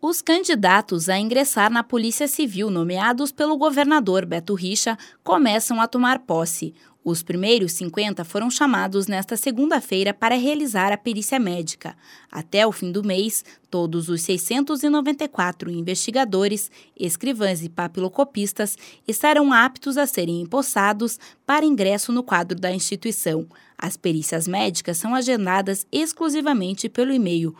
Os candidatos a ingressar na Polícia Civil nomeados pelo governador Beto Richa começam a tomar posse. Os primeiros 50 foram chamados nesta segunda-feira para realizar a perícia médica. Até o fim do mês, todos os 694 investigadores, escrivãs e papilocopistas estarão aptos a serem empossados para ingresso no quadro da instituição. As perícias médicas são agendadas exclusivamente pelo e-mail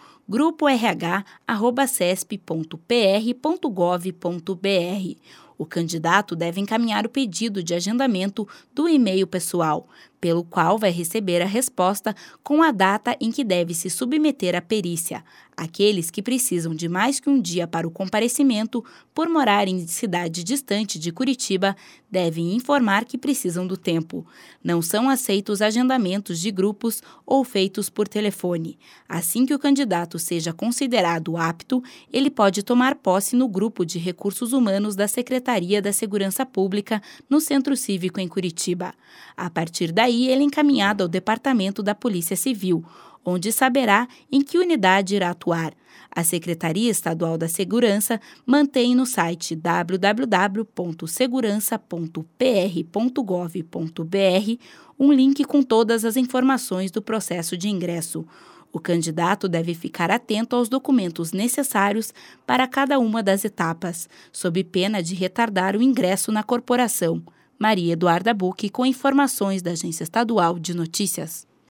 gruporh@cesp.pr.gov.br. O candidato deve encaminhar o pedido de agendamento do e-mail pessoal, pelo qual vai receber a resposta com a data em que deve se submeter à perícia. Aqueles que precisam de mais que um dia para o comparecimento, por morarem em cidade distante de Curitiba, devem informar que precisam do tempo. Não são aceitos agendamentos de grupos ou feitos por telefone. Assim que o candidato seja considerado apto, ele pode tomar posse no Grupo de Recursos Humanos da Secretaria da Segurança Pública, no Centro Cívico em Curitiba. A partir daí, ele é encaminhado ao Departamento da Polícia Civil, onde saberá em que unidade irá atuar. A Secretaria Estadual da Segurança mantém no site www.segurança.pr.gov.br um link com todas as informações do processo de ingresso. O candidato deve ficar atento aos documentos necessários para cada uma das etapas, sob pena de retardar o ingresso na corporação. Maria Eduarda Bucchi, com informações da Agência Estadual de Notícias.